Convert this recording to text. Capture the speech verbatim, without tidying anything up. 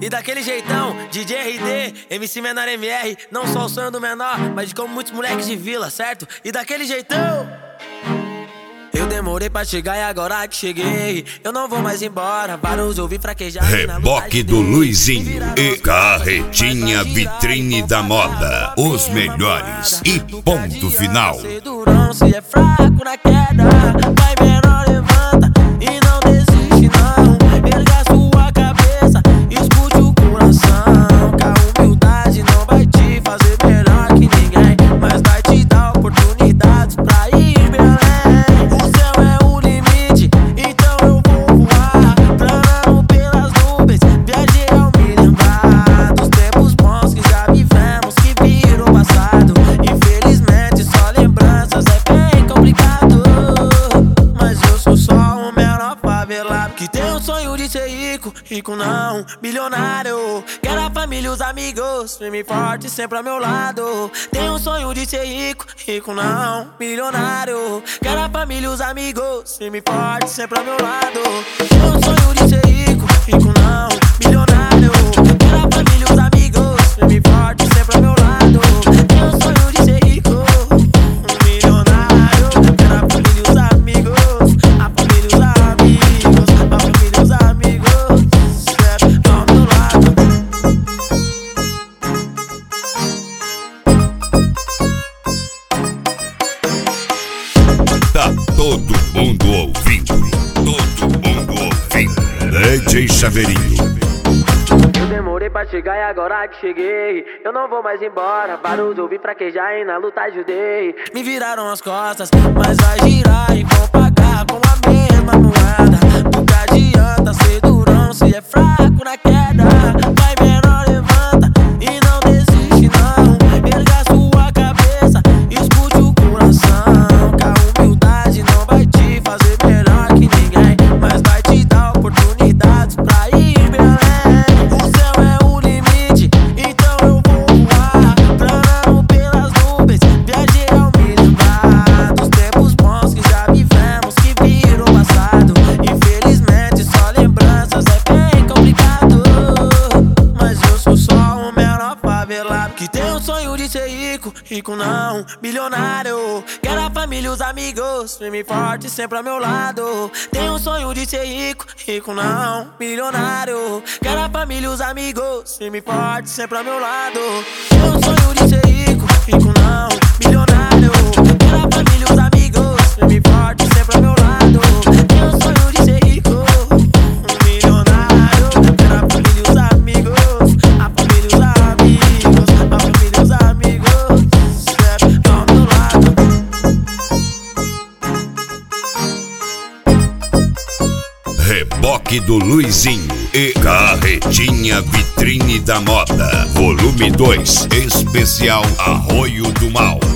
E daquele jeitão, D J R D, M C Menor M R. Não só o sonho do menor, mas de como muitos moleques de vila, certo? E daquele jeitão, eu demorei pra chegar e agora que cheguei, eu não vou mais embora. Vários ouvi fraquejar. Reboque do Luizinho e Carretinha Vitrine da Moda. Os melhores e ponto final. Se é fraco na queda, vai menor, levanta e não desiste não. Erga sua cabeça, escute o coração. Que a humildade não vai te fazer melhor que ninguém, mas vai te dar oportunidades pra ir bem além. O céu é o limite, então eu vou voar. Planando pelas nuvens, viajei ao me lembrar dos tempos bons que já vivemos, que viram passado. Infelizmente só lembranças, é bem complicado. Mas eu sou só um menor favelado que tem o sonho de ser rico, rico não, bilionário. Quero a família e os amigos, firme e forte sempre ao meu lado. Tenho um sonho de ser rico, rico não, milionário. Quero a família e os amigos, firme e forte sempre ao meu lado. Tenho um sonho de ser rico, rico não, milionário. Quero a família e os amigos, firme e forte sempre ao meu lado. Tenho um sonho de ser rico, milionário. Quero a família e os amigos, a família e os amigos, a família e os amigos sempre ao meu lado. Tá todo mundo ouvindo, todo mundo ouvindo. D J Chaveirinho. Eu demorei pra chegar e agora que cheguei, eu não vou mais embora. Vários ouvi fraquejar e na luta ajudei. Me viraram as costas, mas vai girar e vão pagar com a mesma moeda. Nunca adianta ser durão se é fraco na queda. Vai menor, levanta e não desiste não. Erga sua cabeça, escute o coração. Que a humildade não vai te fazer melhor que ninguém, mas vai te dar oportunidades pra ir bem além. O céu é o limite, então eu vou voar. Planando pelas nuvens, viajei ao me lembrar dos tempos bons que já vivemos, que viram passado. Infelizmente só lembranças, é bem complicado. Mas eu sou só um menor favelado que tem o sonho de ser rico, rico não, bilionário. Quero a família e os amigos, firme e forte sempre ao meu lado. Tenho um sonho de ser rico, rico não, milionário. Quero a família e os amigos, firme e forte sempre ao meu lado. Tenho um sonho de ser rico, rico não, milionário. Quero a família e os amigos, firme e forte sempre ao meu lado. Tenho um sonho de ser rico, milionário. Quero a família e os amigos, a família e os amigos, a família e os amigos sempre ao meu lado. Reboque do Luizinho e Carretinha Vitrine da Moda. Volume dois, especial Arroio do Mal.